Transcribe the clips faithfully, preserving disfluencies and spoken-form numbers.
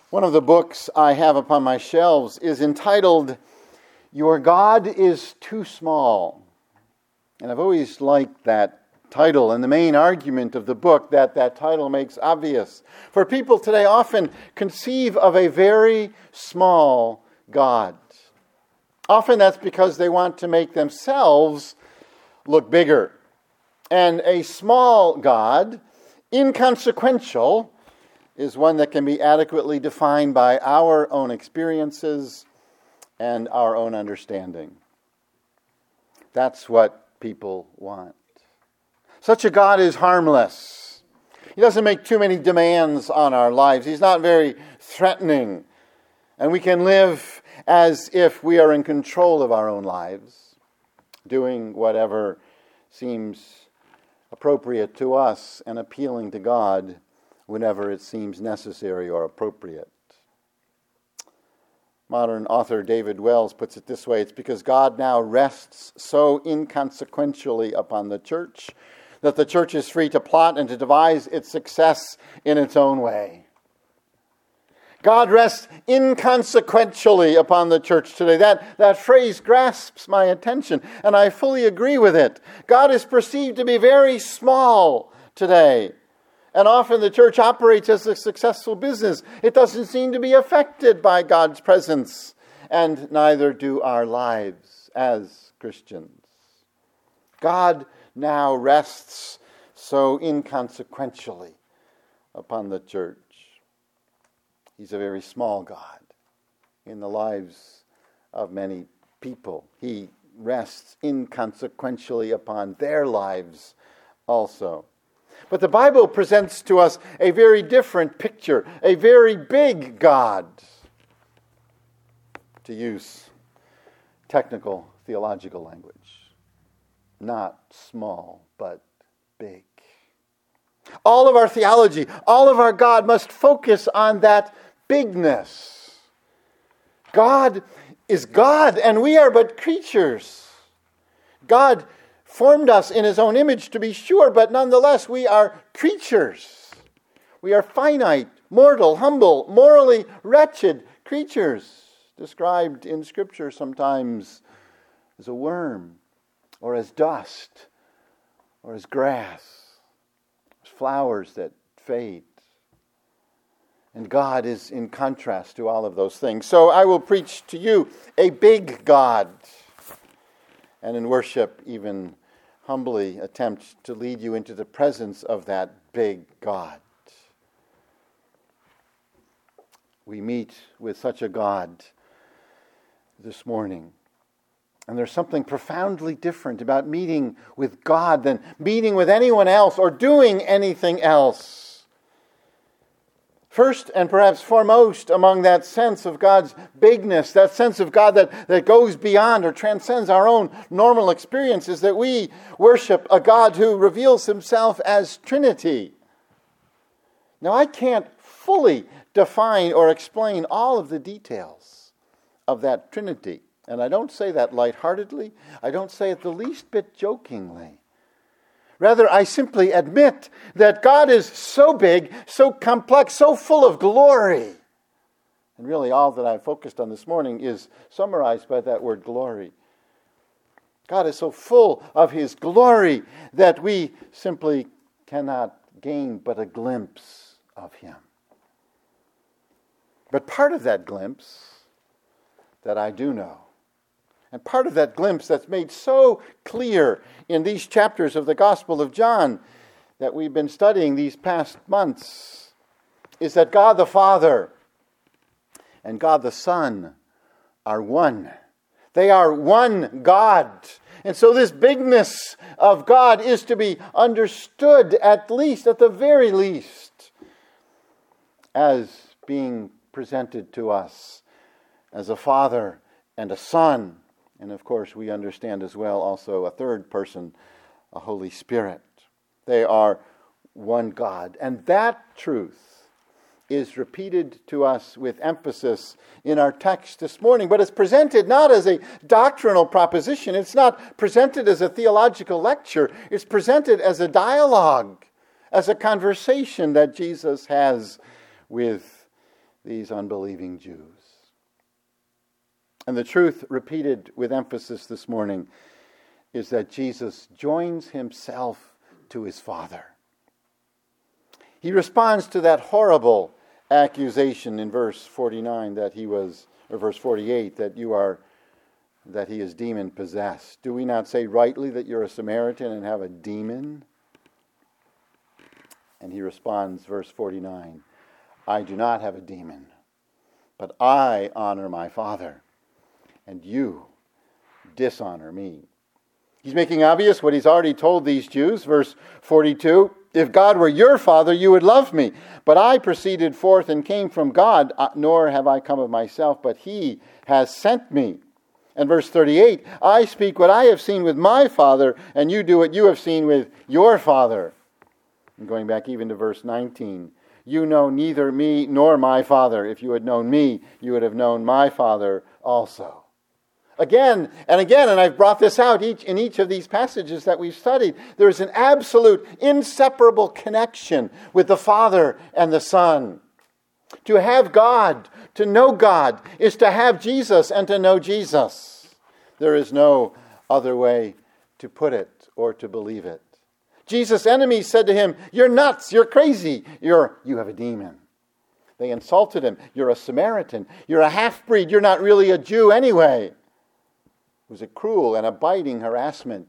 One of the books I have upon my shelves is entitled, Your God is Too Small. And I've always liked that title and the main argument of the book that that title makes obvious. For people today often conceive of a very small God. Often that's because they want to make themselves look bigger. And a small God, inconsequential, is one that can be adequately defined by our own experiences and our own understanding. That's what people want. Such a God is harmless. He doesn't make too many demands on our lives. He's not very threatening. And we can live as if we are in control of our own lives, doing whatever seems appropriate to us and appealing to God whenever it seems necessary or appropriate. Modern author David Wells puts it this way: it's because God now rests so inconsequentially upon the church that the church is free to plot and to devise its success in its own way. God rests inconsequentially upon the church today. That, that phrase grasps my attention, and I fully agree with it. God is perceived to be very small today. And often the church operates as a successful business. It doesn't seem to be affected by God's presence, and neither do our lives as Christians. God now rests so inconsequentially upon the church. He's a very small God in the lives of many people. He rests inconsequentially upon their lives also. But the Bible presents to us a very different picture, a very big God, to use technical theological language. Not small, but big. All of our theology, all of our God must focus on that bigness. God is God, and we are but creatures. God formed us in his own image, to be sure, but nonetheless we are creatures. We are finite, mortal, humble, morally wretched creatures, described in Scripture sometimes as a worm, or as dust, or as grass, as flowers that fade. And God is in contrast to all of those things. So I will preach to you a big God, and in worship even humbly attempt to lead you into the presence of that big God. We meet with such a God this morning. And there's something profoundly different about meeting with God than meeting with anyone else or doing anything else. First and perhaps foremost among that sense of God's bigness, that sense of God that, that goes beyond or transcends our own normal experiences, that we worship a God who reveals himself as Trinity. Now, I can't fully define or explain all of the details of that Trinity. And I don't say that lightheartedly. I don't say it the least bit jokingly. Rather, I simply admit that God is so big, so complex, so full of glory. And really all that I've focused on this morning is summarized by that word glory. God is so full of his glory that we simply cannot gain but a glimpse of him. But part of that glimpse that I do know, and part of that glimpse that's made so clear in these chapters of the Gospel of John that we've been studying these past months, is that God the Father and God the Son are one. They are one God. And so this bigness of God is to be understood, at least, at the very least, as being presented to us as a Father and a Son. And of course, we understand as well also a third person, a Holy Spirit. They are one God. And that truth is repeated to us with emphasis in our text this morning. But it's presented not as a doctrinal proposition. It's not presented as a theological lecture. It's presented as a dialogue, as a conversation that Jesus has with these unbelieving Jews. And the truth repeated with emphasis this morning is that Jesus joins himself to his Father. He responds to that horrible accusation in verse forty-nine that he was, or verse forty-eight, that you are, that he is demon possessed. Do we not say rightly that you're a Samaritan and have a demon? And he responds, verse forty-nine, I do not have a demon, but I honor my Father, and you dishonor me. He's making obvious what he's already told these Jews. Verse forty-two, if God were your Father, you would love me. But I proceeded forth and came from God, nor have I come of myself, but he has sent me. And verse thirty-eight, I speak what I have seen with my Father, and you do what you have seen with your father. And going back even to verse nineteen, you know neither me nor my Father. If you had known me, you would have known my Father also. Again and again, and I've brought this out each in each of these passages that we've studied, there's an absolute, inseparable connection with the Father and the Son. To have God, to know God, is to have Jesus and to know Jesus. There is no other way to put it or to believe it. Jesus' enemies said to him, you're nuts, you're crazy, you're, you have a demon. They insulted him, you're a Samaritan, you're a half-breed, you're not really a Jew anyway. It was a cruel and a biting harassment.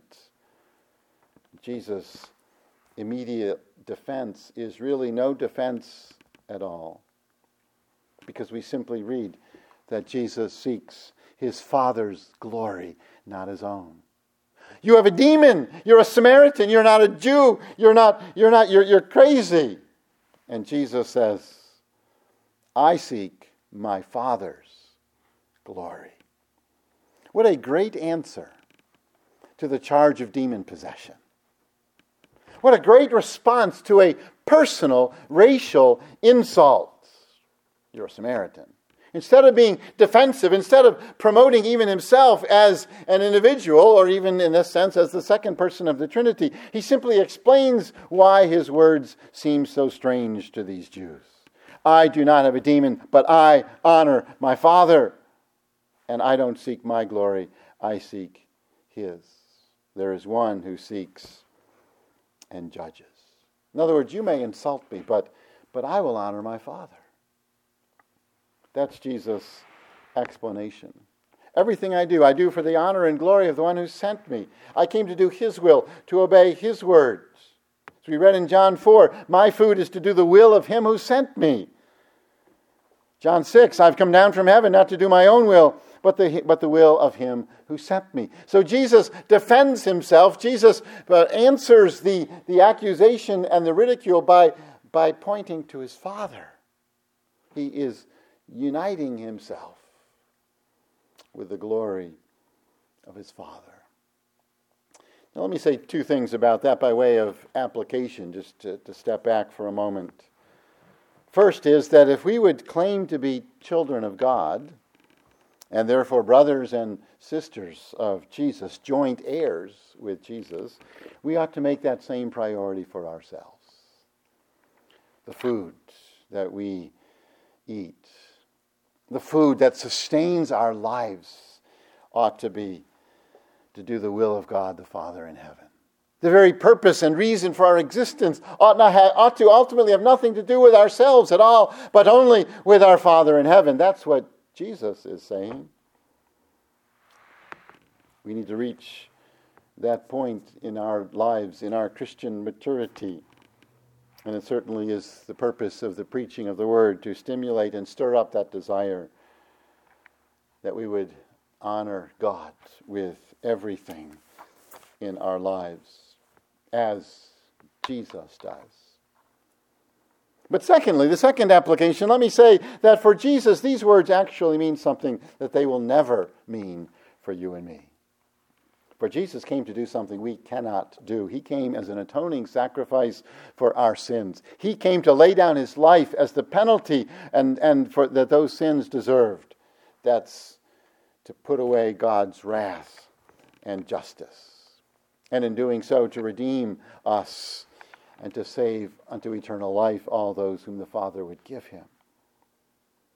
Jesus' immediate defense is really no defense at all, because we simply read that Jesus seeks his Father's glory, not his own. You have a demon. You're a Samaritan. You're not a Jew. You're not, you're not, you're, you're crazy. And Jesus says, I seek my Father's glory. What a great answer to the charge of demon possession. What a great response to a personal racial insult. You're a Samaritan. Instead of being defensive, instead of promoting even himself as an individual, or even in this sense as the second person of the Trinity, he simply explains why his words seem so strange to these Jews. I do not have a demon, but I honor my Father, and I don't seek my glory, I seek his. There is one who seeks and judges. In other words, you may insult me, but, but I will honor my Father. That's Jesus' explanation. Everything I do, I do for the honor and glory of the one who sent me. I came to do his will, to obey his words. As we read in John four, my food is to do the will of him who sent me. John six, I've come down from heaven not to do my own will, but the, but the will of him who sent me. So Jesus defends himself. Jesus uh, answers the, the accusation and the ridicule by, by pointing to his Father. He is uniting himself with the glory of his Father. Now let me say two things about that by way of application, just to, to step back for a moment. First is that if we would claim to be children of God, and therefore brothers and sisters of Jesus, joint heirs with Jesus, we ought to make that same priority for ourselves. The food that we eat, the food that sustains our lives, ought to be to do the will of God the Father in heaven. The very purpose and reason for our existence ought, not have, ought to ultimately have nothing to do with ourselves at all, but only with our Father in heaven. That's what Jesus is saying. We need to reach that point in our lives, in our Christian maturity. And it certainly is the purpose of the preaching of the Word, to stimulate and stir up that desire that we would honor God with everything in our lives, as Jesus does. But secondly, the second application, let me say that for Jesus, these words actually mean something that they will never mean for you and me. For Jesus came to do something we cannot do. He came as an atoning sacrifice for our sins. He came to lay down his life as the penalty and, and for that those sins deserved. That's to put away God's wrath and justice. And in doing so, to redeem us and to save unto eternal life all those whom the Father would give him.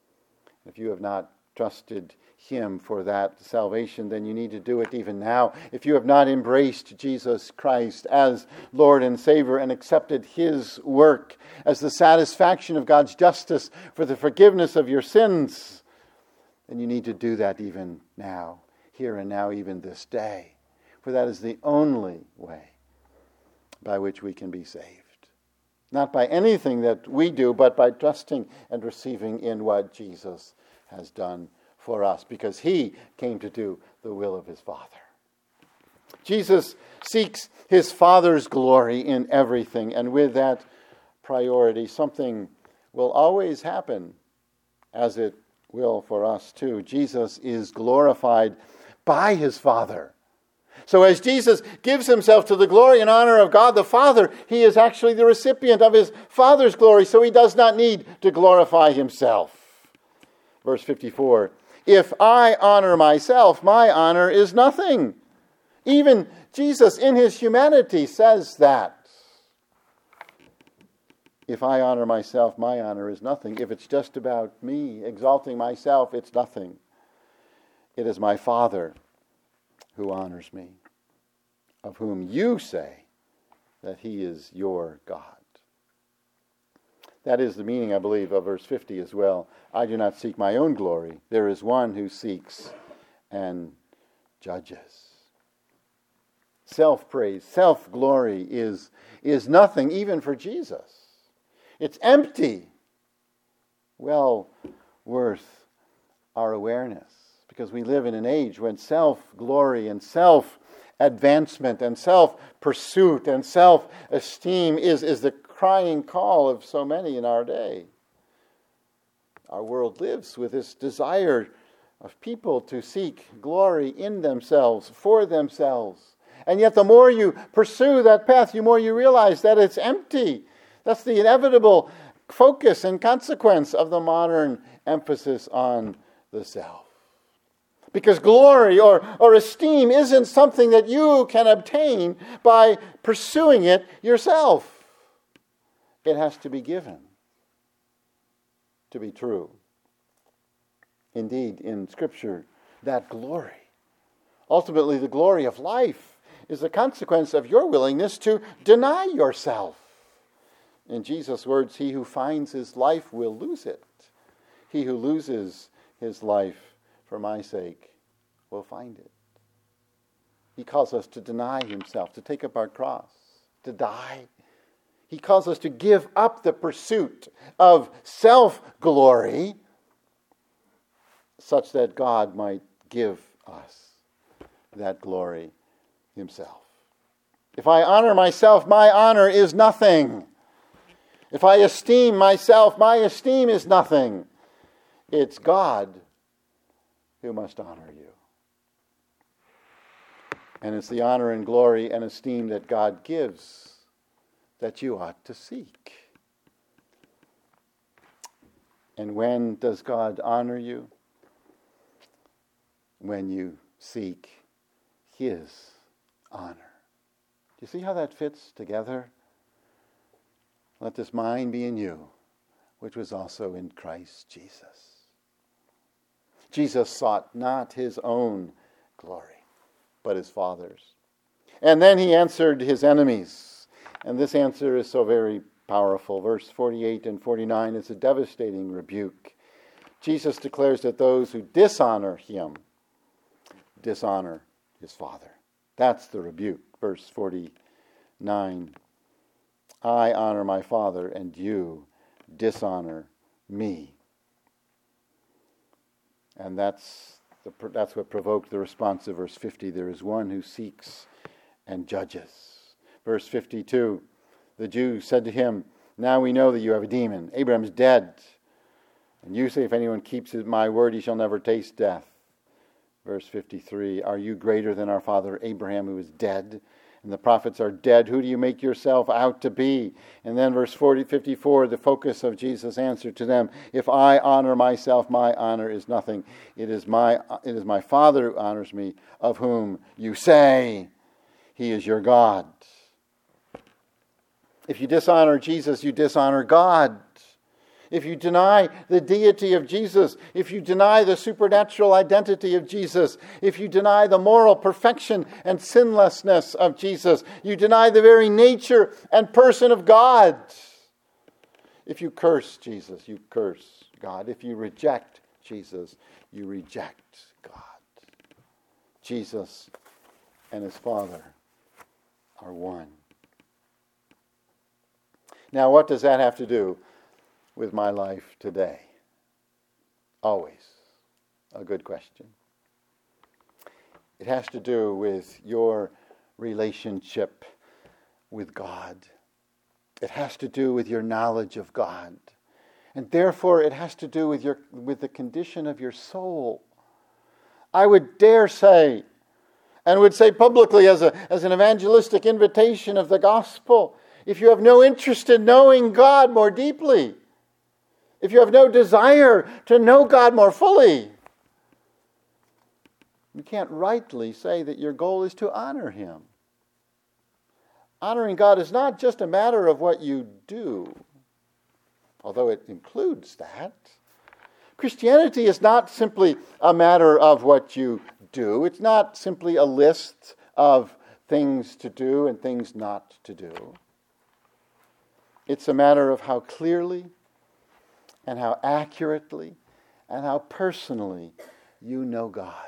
If you have not trusted him for that salvation, then you need to do it even now. If you have not embraced Jesus Christ as Lord and Savior and accepted his work as the satisfaction of God's justice for the forgiveness of your sins, then you need to do that even now, here and now, even this day. For that is the only way by which we can be saved. Not by anything that we do, but by trusting and receiving in what Jesus has done for us, because he came to do the will of his Father. Jesus seeks his Father's glory in everything, and with that priority, something will always happen, as it will for us too. Jesus is glorified by his Father. So as Jesus gives himself to the glory and honor of God the Father, he is actually the recipient of his Father's glory, so he does not need to glorify himself. Verse fifty-four, if I honor myself, my honor is nothing. Even Jesus in his humanity says that. If I honor myself, my honor is nothing. If it's just about me exalting myself, it's nothing. It is my Father who honors me, of whom you say that he is your God. That is the meaning, I believe, of verse fifty as well. I do not seek my own glory. There is one who seeks and judges. Self-praise, self-glory is, is nothing, even for Jesus. It's empty. Well worth our awareness, because we live in an age when self-glory and self-advancement and self-pursuit and self-esteem is, is the crying call of so many in our day. Our world lives with this desire of people to seek glory in themselves, for themselves. And yet the more you pursue that path, the more you realize that it's empty. That's the inevitable focus and consequence of the modern emphasis on the self. Because glory or, or esteem isn't something that you can obtain by pursuing it yourself. It has to be given to be true. Indeed, in Scripture, that glory, ultimately the glory of life, is a consequence of your willingness to deny yourself. In Jesus' words, he who finds his life will lose it. He who loses his life for my sake will find it. He calls us to deny himself, to take up our cross, to die. He calls us to give up the pursuit of self-glory such that God might give us that glory himself. If I honor myself, my honor is nothing. If I esteem myself, my esteem is nothing. It's God who must honor you. And it's the honor and glory and esteem that God gives that you ought to seek. And when does God honor you? When you seek his honor. Do you see how that fits together? Let this mind be in you, which was also in Christ Jesus. Jesus sought not his own glory, but his Father's. And then he answered his enemies. And this answer is so very powerful. Verse forty-eight and forty-nine is a devastating rebuke. Jesus declares that those who dishonor him dishonor his Father. That's the rebuke. Verse forty-nine. I honor my Father, and you dishonor me. And that's the, that's what provoked the response of verse fifty. There is one who seeks and judges. Verse fifty-two, the Jews said to him, now we know that you have a demon. Abraham's dead. And you say, if anyone keeps my word, he shall never taste death. Verse fifty-three, are you greater than our father Abraham, who is dead? And the prophets are dead. Who do you make yourself out to be? And then verse forty, fifty-four, the focus of Jesus' answer to them, if I honor myself, my honor is nothing. It is my, it is my Father who honors me, of whom you say he is your God. If you dishonor Jesus, you dishonor God. if you deny the deity of Jesus, if you deny the supernatural identity of Jesus, if you deny the moral perfection and sinlessness of Jesus, you deny the very nature and person of God. If you curse Jesus, you curse God. If you reject Jesus, you reject God. Jesus and his Father are one. Now, what does that have to do with my life today? Always a good question. It has to do with your relationship with God. It has to do with your knowledge of God. And therefore, it has to do with your with the condition of your soul. I would dare say, and would say publicly as a as an evangelistic invitation of the gospel, if you have no interest in knowing God more deeply, if you have no desire to know God more fully, you can't rightly say that your goal is to honor him. Honoring God is not just a matter of what you do, although it includes that. Christianity is not simply a matter of what you do. It's not simply a list of things to do and things not to do. It's a matter of how clearly and how accurately and how personally you know God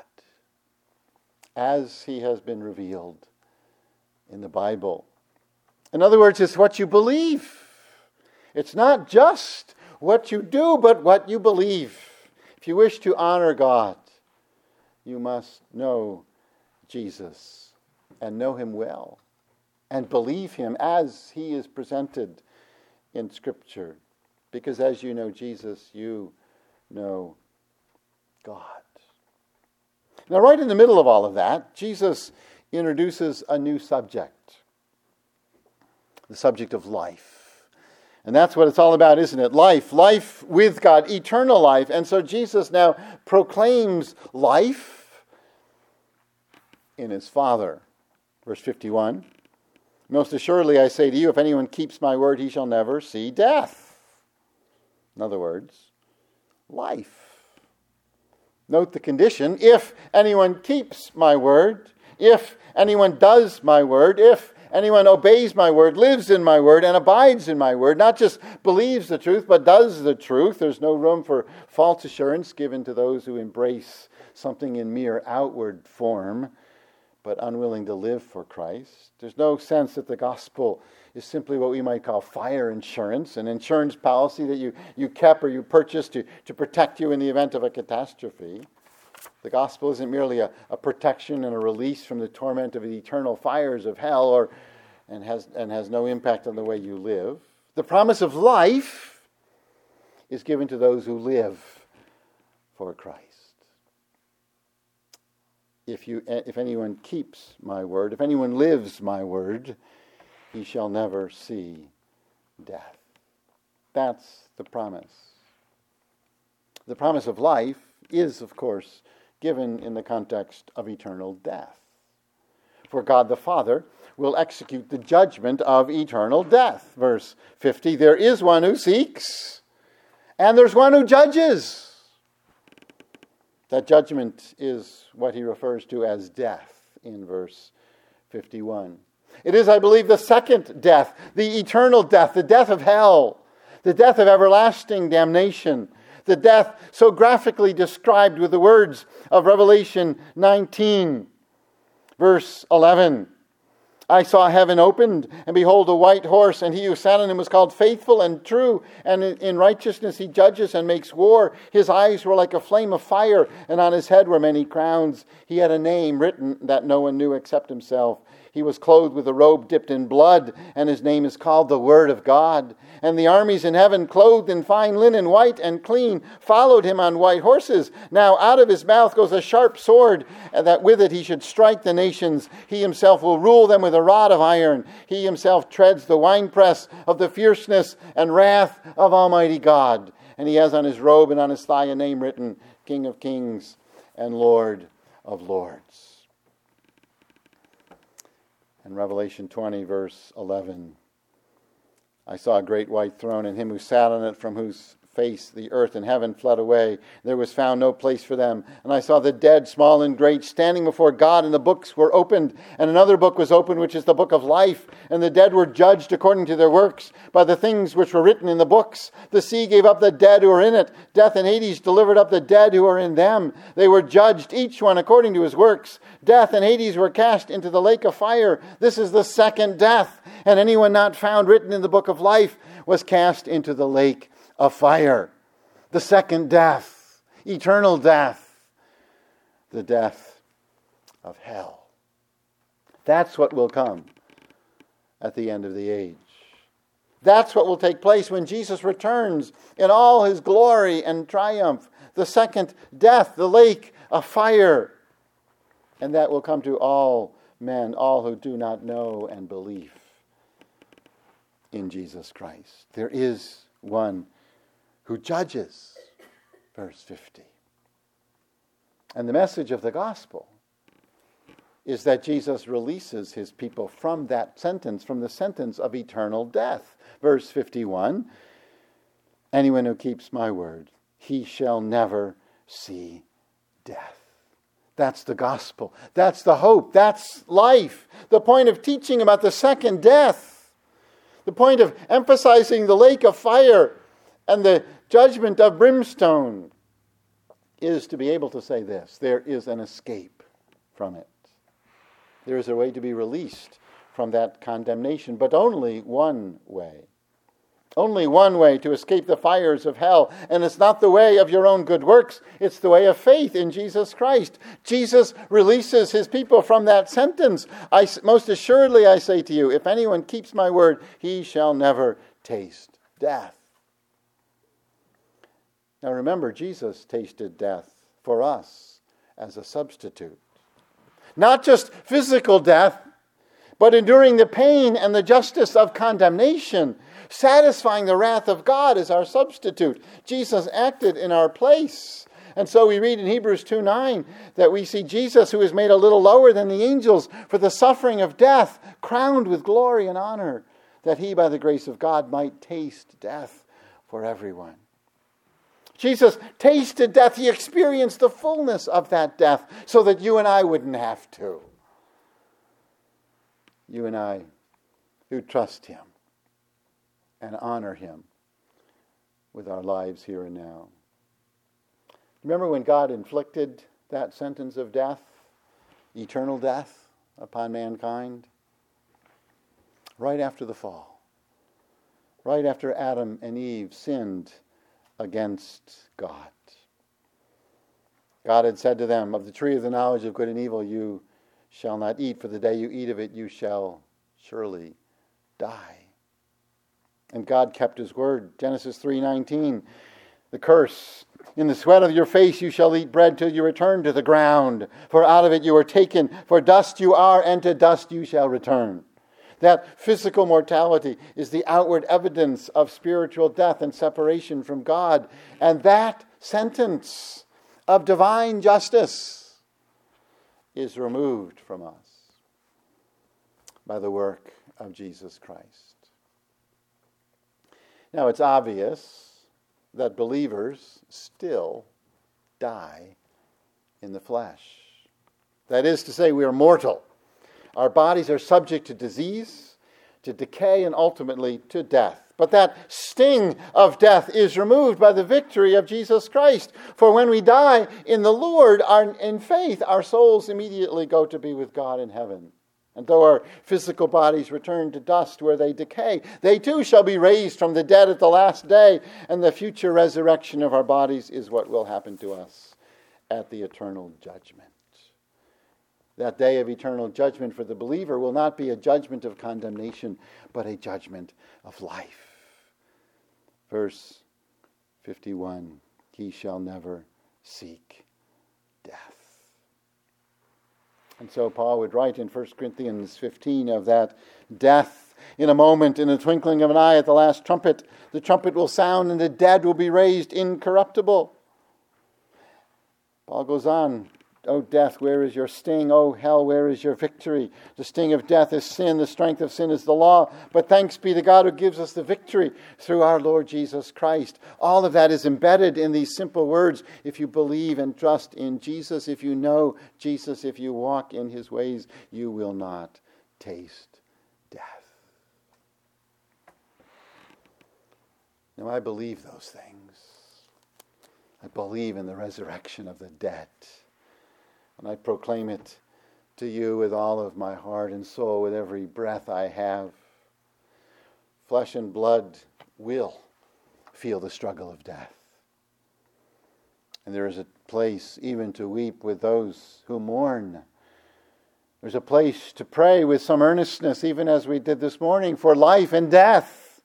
as he has been revealed in the Bible. In other words, it's what you believe. It's not just what you do, but what you believe. If you wish to honor God, you must know Jesus and know him well and believe him as he is presented in Scripture. Because as you know Jesus, you know God. Now, right in the middle of all of that, Jesus introduces a new subject. The subject of life. And that's what it's all about, isn't it? Life. Life with God. Eternal life. And so Jesus now proclaims life in his Father. Verse fifty-one. Most assuredly I say to you, if anyone keeps my word, he shall never see death. In other words, life. Note the condition. If anyone keeps my word, if anyone does my word, if anyone obeys my word, lives in my word, and abides in my word, not just believes the truth, but does the truth. There's no room for false assurance given to those who embrace something in mere outward form, but unwilling to live for Christ. There's no sense that the gospel is simply what we might call fire insurance, an insurance policy that you, you kept or you purchased to, to protect you in the event of a catastrophe. The gospel isn't merely a, a protection and a release from the torment of the eternal fires of hell, or and has and has no impact on the way you live. The promise of life is given to those who live for Christ. If you if anyone keeps my word, if anyone lives my word, he shall never see death. That's the promise. The promise of life is, of course, given in the context of eternal death. For God the Father will execute the judgment of eternal death. Verse fifty, there is one who seeks, and there's one who judges. That judgment is what he refers to as death in verse fifty-one. It is, I believe, the second death, the eternal death, the death of hell, the death of everlasting damnation, the death so graphically described with the words of Revelation nineteen, verse eleven. I saw heaven opened, and behold, a white horse, and he who sat on him was called Faithful and True, and in righteousness he judges and makes war. His eyes were like a flame of fire, and on his head were many crowns. He had a name written that no one knew except himself. He was clothed with a robe dipped in blood, and his name is called the Word of God. And the armies in heaven, clothed in fine linen, white and clean, followed him on white horses. Now out of his mouth goes a sharp sword, and that with it he should strike the nations. He himself will rule them with a rod of iron. He himself treads the winepress of the fierceness and wrath of Almighty God. And he has on his robe and on his thigh a name written, King of Kings and Lord of Lords. In Revelation twenty, verse eleven, I saw a great white throne, and him who sat on it, from whose face, the earth and heaven fled away. There was found no place for them. And I saw the dead, small and great, standing before God, and the books were opened. And another book was opened, which is the book of life. And the dead were judged according to their works by the things which were written in the books. The sea gave up the dead who were in it. Death and Hades delivered up the dead who were in them. They were judged, each one according to his works. Death and Hades were cast into the lake of fire. This is the second death. And anyone not found written in the book of life was cast into the lake of fire. The second death, eternal death, the death of hell. That's what will come at the end of the age. That's what will take place when Jesus returns in all his glory and triumph. The second death, the lake of fire. And that will come to all men, all who do not know and believe in Jesus Christ. There is one who judges, verse fifty. And the message of the gospel is that Jesus releases his people from that sentence, from the sentence of eternal death. Verse fifty-one, anyone who keeps my word, he shall never see death. That's the gospel. That's the hope. That's life. The point of teaching about the second death. The point of emphasizing the lake of fire and the judgment of brimstone is to be able to say this: there is an escape from it. There is a way to be released from that condemnation, but only one way. Only one way to escape the fires of hell. And it's not the way of your own good works. It's the way of faith in Jesus Christ. Jesus releases his people from that sentence. I, most assuredly I say to you, if anyone keeps my word, he shall never taste death. Now remember, Jesus tasted death for us as a substitute. Not just physical death, but enduring the pain and the justice of condemnation, satisfying the wrath of God as our substitute. Jesus acted in our place. And so we read in Hebrews two nine that we see Jesus, who is made a little lower than the angels for the suffering of death, crowned with glory and honor, that he, by the grace of God, might taste death for everyone. Jesus tasted death. He experienced the fullness of that death so that you and I wouldn't have to. You and I who trust him and honor him with our lives here and now. Remember when God inflicted that sentence of death, eternal death, upon mankind? Right after the fall. Right after Adam and Eve sinned against God. God had said to them, of the tree of the knowledge of good and evil you shall not eat, for the day you eat of it you shall surely die. And God kept his word. Genesis three nineteen, the curse, in the sweat of your face you shall eat bread till you return to the ground, for out of it you are taken, for dust you are, and to dust you shall return. That physical mortality is the outward evidence of spiritual death and separation from God. And that sentence of divine justice is removed from us by the work of Jesus Christ. Now, it's obvious that believers still die in the flesh. That is to say, we are mortal. Our bodies are subject to disease, to decay, and ultimately to death. But that sting of death is removed by the victory of Jesus Christ. For when we die in the Lord, our, in faith, our souls immediately go to be with God in heaven. And though our physical bodies return to dust where they decay, they too shall be raised from the dead at the last day. And the future resurrection of our bodies is what will happen to us at the eternal judgment. That day of eternal judgment for the believer will not be a judgment of condemnation, but a judgment of life. Verse fifty-one, he shall never seek death. And so Paul would write in First Corinthians fifteen of that death in a moment, in a twinkling of an eye at the last trumpet. The trumpet will sound and the dead will be raised incorruptible. Paul goes on, O death, where is your sting? O hell, where is your victory? The sting of death is sin. The strength of sin is the law. But thanks be to God who gives us the victory through our Lord Jesus Christ. All of that is embedded in these simple words. If you believe and trust in Jesus, if you know Jesus, if you walk in his ways, you will not taste death. Now, I believe those things. I believe in the resurrection of the dead. And I proclaim it to you with all of my heart and soul, with every breath I have. Flesh and blood will feel the struggle of death. And there is a place even to weep with those who mourn. There's a place to pray with some earnestness, even as we did this morning, for life and death.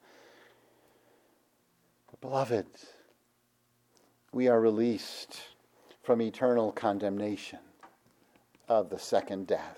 But beloved, we are released from eternal condemnation of the second death.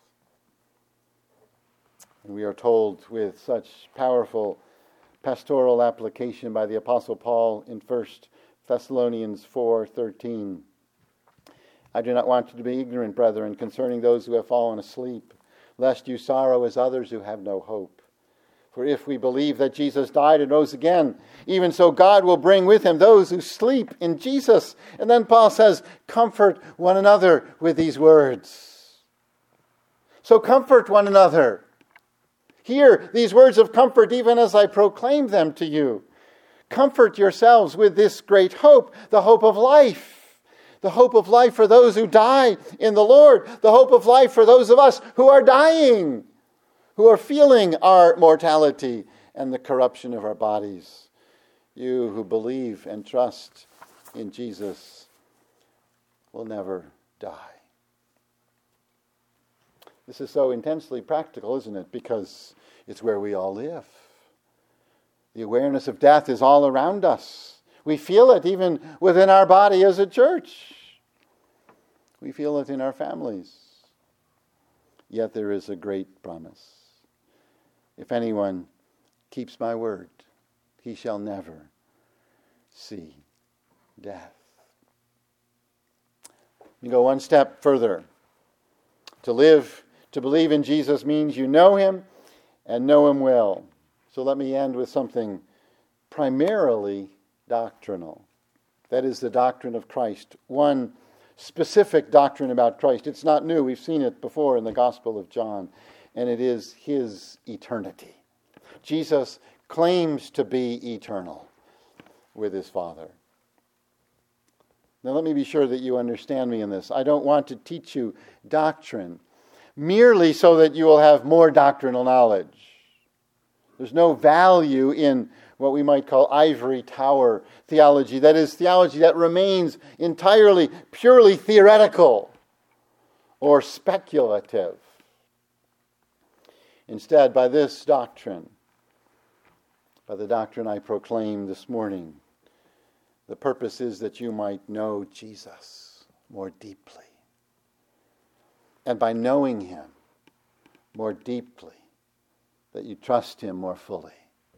And we are told with such powerful pastoral application by the Apostle Paul in First Thessalonians four thirteen. I do not want you to be ignorant, brethren, concerning those who have fallen asleep, lest you sorrow as others who have no hope. For if we believe that Jesus died and rose again, even so God will bring with him those who sleep in Jesus. And then Paul says, comfort one another with these words. So comfort one another. Hear these words of comfort even as I proclaim them to you. Comfort yourselves with this great hope, the hope of life. The hope of life for those who die in the Lord. The hope of life for those of us who are dying, who are feeling our mortality and the corruption of our bodies. You who believe and trust in Jesus will never die. This is so intensely practical, isn't it? Because it's where we all live. The awareness of death is all around us. We feel it even within our body as a church. We feel it in our families. Yet there is a great promise. If anyone keeps my word, he shall never see death. You go one step further. To live, to believe in Jesus means you know him and know him well. So let me end with something primarily doctrinal. That is the doctrine of Christ. One specific doctrine about Christ. It's not new. We've seen it before in the Gospel of John. And it is his eternity. Jesus claims to be eternal with his Father. Now let me be sure that you understand me in this. I don't want to teach you doctrine merely so that you will have more doctrinal knowledge. There's no value in what we might call ivory tower theology. That is, theology that remains entirely, purely theoretical or speculative. Instead, by this doctrine, by the doctrine I proclaim this morning, the purpose is that you might know Jesus more deeply. And by knowing him more deeply, that you trust him more fully.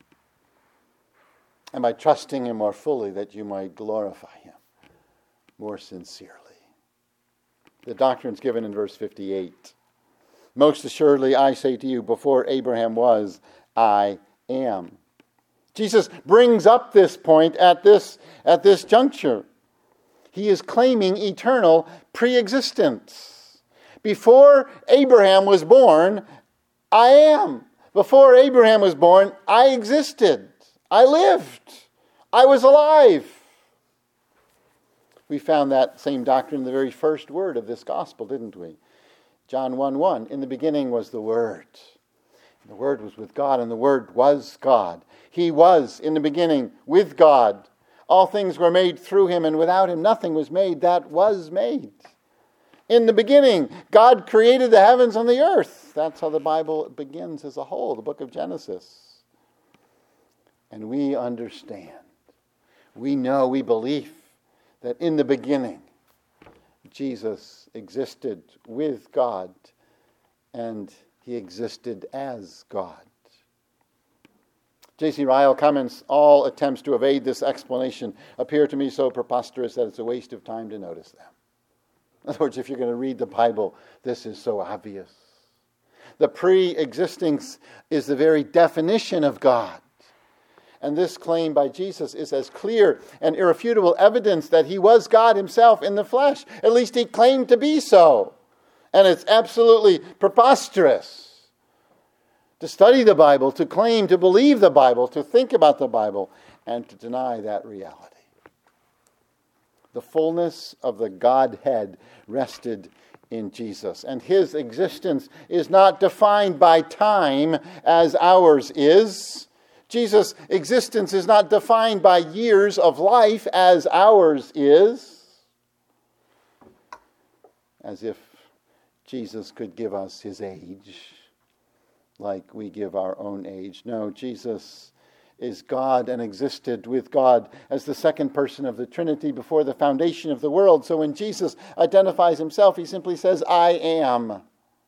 And by trusting him more fully, that you might glorify him more sincerely. The doctrine is given in verse fifty-eight. Most assuredly, I say to you, before Abraham was, I am. Jesus brings up this point at this, at this juncture. He is claiming eternal pre-existence. Before Abraham was born, I am. Before Abraham was born, I existed. I lived. I was alive. We found that same doctrine in the very first word of this gospel, didn't we? John one one, in the beginning was the Word. And the Word was with God, and the Word was God. He was in the beginning with God. All things were made through him, and without him nothing was made that was made. In the beginning, God created the heavens and the earth. That's how the Bible begins as a whole, the book of Genesis. And we understand, we know, we believe that in the beginning, Jesus existed with God, and he existed as God. J C Ryle comments, all attempts to evade this explanation appear to me so preposterous that it's a waste of time to notice them. In other words, if you're going to read the Bible, this is so obvious. The pre-existence is the very definition of God. And this claim by Jesus is as clear and irrefutable evidence that he was God himself in the flesh. At least he claimed to be so. And it's absolutely preposterous to study the Bible, to claim to believe the Bible, to think about the Bible, and to deny that reality. The fullness of the Godhead rested in Jesus. And his existence is not defined by time as ours is. Jesus' existence is not defined by years of life as ours is. As if Jesus could give us his age like we give our own age. No, Jesus is God and existed with God as the second person of the Trinity before the foundation of the world. So when Jesus identifies himself, he simply says, I am.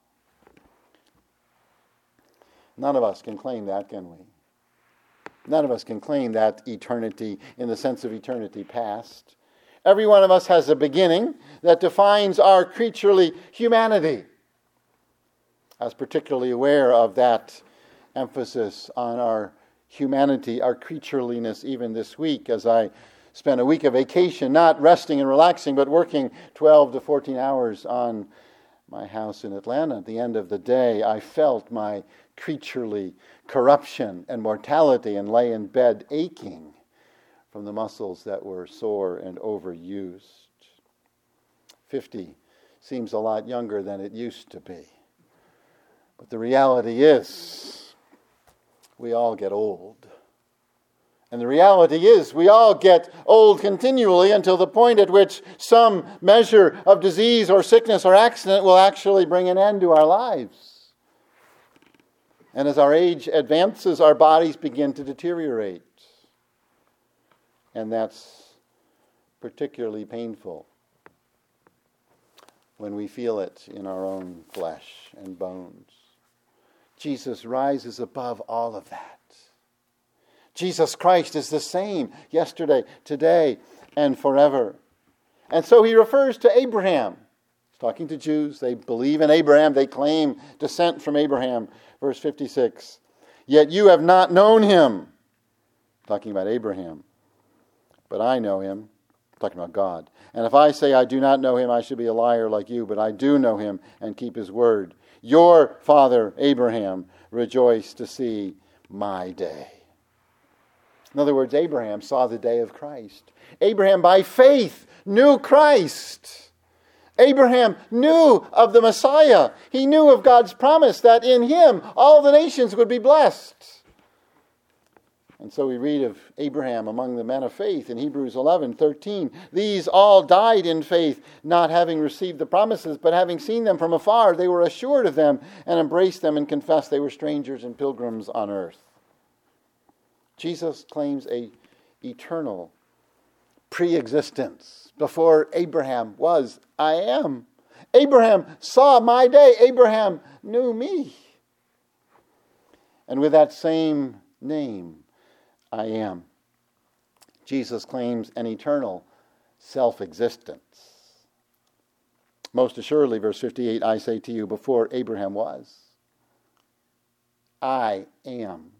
None of us can claim that, can we? None of us can claim that eternity in the sense of eternity past. Every one of us has a beginning that defines our creaturely humanity. I was particularly aware of that emphasis on our humanity, our creatureliness, even this week as I spent a week of vacation, not resting and relaxing, but working twelve to fourteen hours on my house in Atlanta. At the end of the day, I felt my creaturely corruption and mortality and lay in bed aching from the muscles that were sore and overused. fifty seems a lot younger than it used to be. But the reality is, we all get old. And the reality is, we all get old continually until the point at which some measure of disease or sickness or accident will actually bring an end to our lives. And as our age advances, our bodies begin to deteriorate. And that's particularly painful when we feel it in our own flesh and bones. Jesus rises above all of that. Jesus Christ is the same yesterday, today, and forever. And so he refers to Abraham. He's talking to Jews. They believe in Abraham. They claim descent from Abraham. Verse fifty-six, yet you have not known him. Talking about Abraham. But I know him. Talking about God. And if I say I do not know him, I should be a liar like you. But I do know him and keep his word. Your father Abraham rejoiced to see my day. In other words, Abraham saw the day of Christ. Abraham, by faith, knew Christ. Abraham knew of the Messiah. He knew of God's promise that in him all the nations would be blessed. And so we read of Abraham among the men of faith in Hebrews eleven thirteen. These all died in faith, not having received the promises, but having seen them from afar, they were assured of them and embraced them and confessed they were strangers and pilgrims on earth. Jesus claims a eternal pre-existence. Before Abraham was, I am. Abraham saw my day. Abraham knew me. And with that same name, I am, Jesus claims an eternal self-existence. Most assuredly, verse fifty-eight, I say to you, before Abraham was, I am.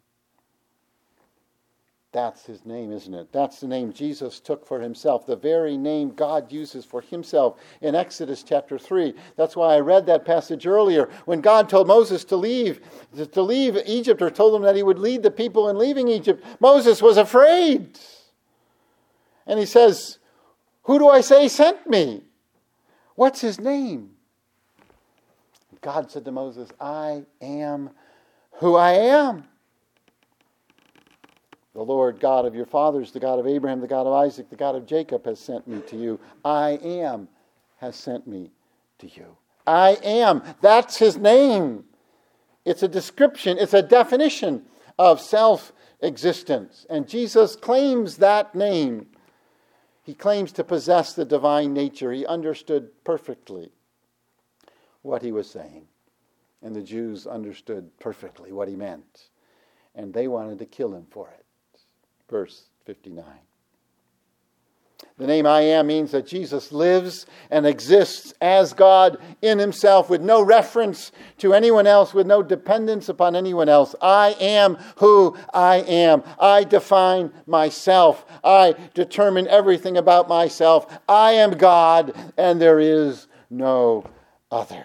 That's his name, isn't it? That's the name Jesus took for himself, the very name God uses for himself in Exodus chapter three. That's why I read that passage earlier. When God told Moses to leave, to leave Egypt, or told him that he would lead the people in leaving Egypt, Moses was afraid. And he says, who do I say sent me? What's his name? God said to Moses, I am who I am. The Lord God of your fathers, the God of Abraham, the God of Isaac, the God of Jacob has sent me to you. I am has sent me to you. I am. That's his name. It's a description. It's a definition of self-existence. And Jesus claims that name. He claims to possess the divine nature. He understood perfectly what he was saying. And the Jews understood perfectly what he meant. And they wanted to kill him for it. Verse fifty-nine. The name I Am means that Jesus lives and exists as God in himself, with no reference to anyone else, with no dependence upon anyone else. I am who I am. I define myself. I determine everything about myself. I am God, and there is no other.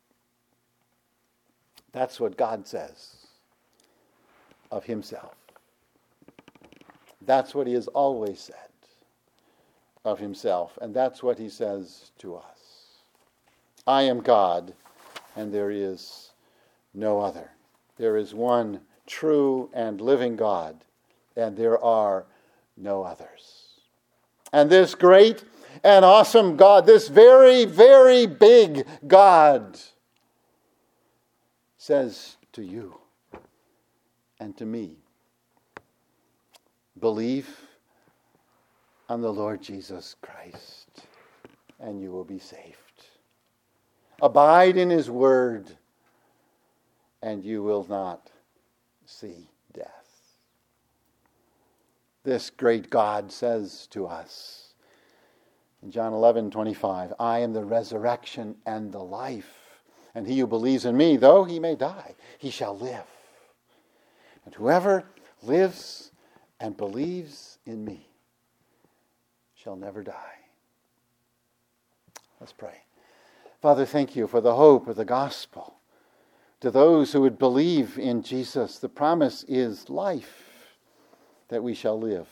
That's what God says of himself. That's what he has always said of himself, and that's what he says to us. I am God, and there is no other. There is one true and living God, and there are no others. And this great and awesome God, this very, very big God, says to you and to me, believe on the Lord Jesus Christ, and you will be saved. Abide in his word, and you will not see death. This great God says to us in John eleven twenty-five, I am the resurrection and the life, and he who believes in me, though he may die, he shall live. And whoever lives and believes in me shall never die. Let's pray. Father, thank you for the hope of the gospel. To those who would believe in Jesus, the promise is life, that we shall live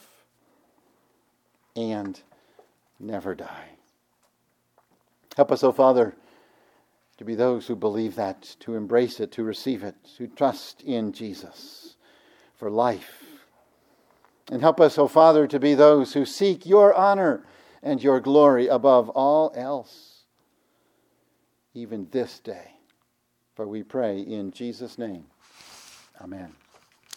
and never die. Help us, O Father, to be those who believe that, to embrace it, to receive it, to trust in Jesus for life. And help us, O Father, to be those who seek your honor and your glory above all else, even this day. For we pray in Jesus' name. Amen.